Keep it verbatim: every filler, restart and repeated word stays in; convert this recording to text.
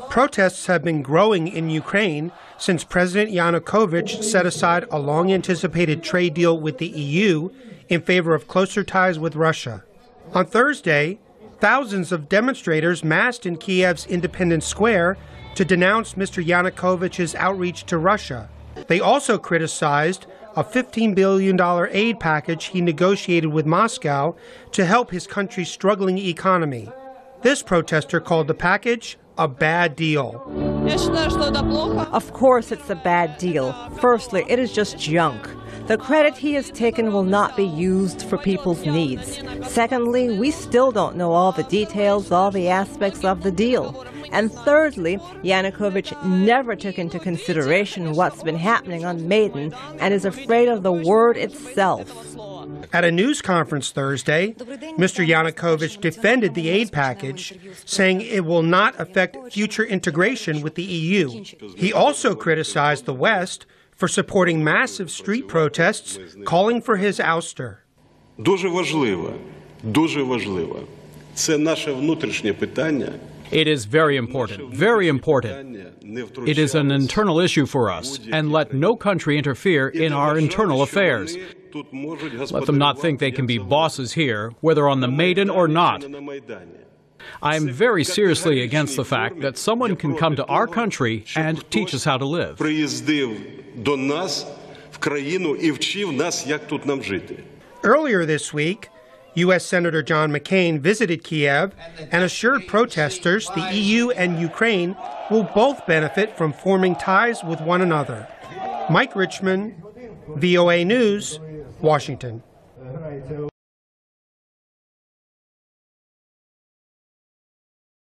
Protests have been growing in Ukraine since President Yanukovych set aside a long-anticipated trade deal with the E U in favor of closer ties with Russia. On Thursday, thousands of demonstrators massed in Kiev's Independence Square to denounce Mister Yanukovych's outreach to Russia. They also criticized a fifteen billion dollars aid package he negotiated with Moscow to help his country's struggling economy. This protester called the package a bad deal. Of course it's a bad deal. Firstly, it is just junk. The credit he has taken will not be used for people's needs. Secondly, we still don't know all the details, all the aspects of the deal. And thirdly, Yanukovych never took into consideration what's been happening on Maidan and is afraid of the word itself. At a news conference Thursday, Mister Yanukovych defended the aid package, saying it will not affect future integration with the E U. He also criticized the West for supporting massive street protests calling for his ouster. Дуже важливо, дуже важливо. Це наше внутрішнє питання. It is very important, very important. It is an internal issue for us, and let no country interfere in our internal affairs. Let them not think they can be bosses here, whether on the Maidan or not. I am very seriously against the fact that someone can come to our country and teach us how to live. Earlier this week, U S Senator John McCain visited Kiev and assured protesters the E U and Ukraine will both benefit from forming ties with one another. Mike Richman, V O A News, Washington.